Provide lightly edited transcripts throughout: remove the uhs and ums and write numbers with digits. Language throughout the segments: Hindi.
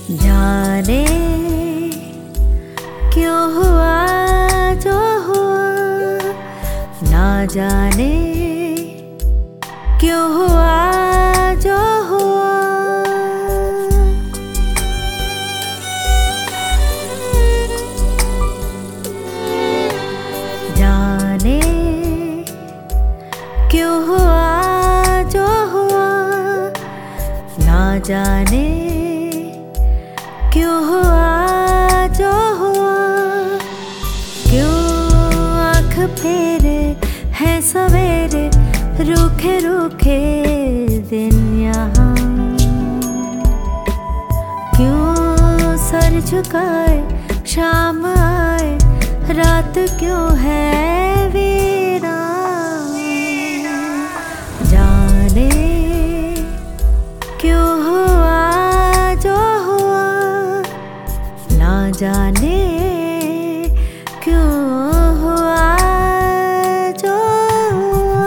जाने क्यों हुआ जो हुआ, ना जाने क्यों हुआ जो हुआ। जाने क्यों हुआ जो हुआ, ना जाने क्यों हुआ जो हुआ। क्यों आँख फेरे है सवेरे, रूखे रूखे दिन यहाँ। क्यों सर झुकाए शाम आए, रात क्यों है वीरान। जाने क्यों हुआ जो हुआ, ना जाने क्यों हुआ जो हुआ।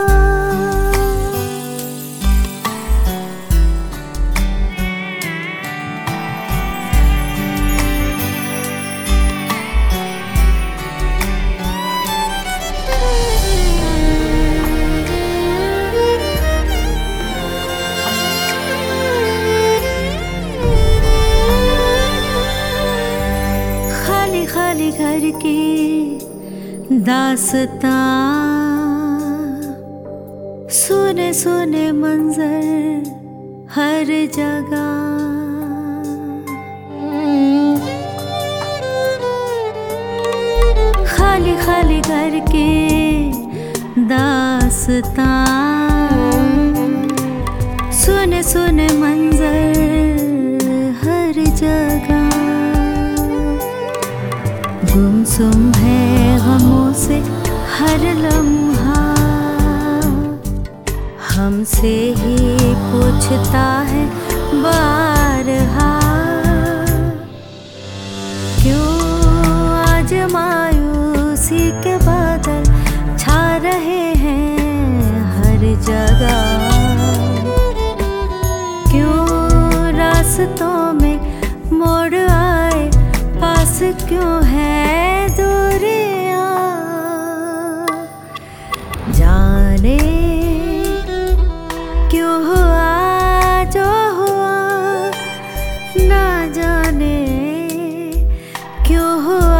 खाली खाली घर की दास्तां, सुने सुने मंजर हर जगह। खाली खाली घर की दास्तां, सुने सुने मंजर हर जगह। गुमसुम है गमों से हर लम्हा, हमसे ही पूछता है बारहा। क्यों आज मायूसी के बादल छा रहे हैं हर जगह। क्यों रास्तों में मोड़ आए, पास क्यों है दूरियां। जाने क्यों हुआ जो हुआ, ना जाने क्यों हुआ।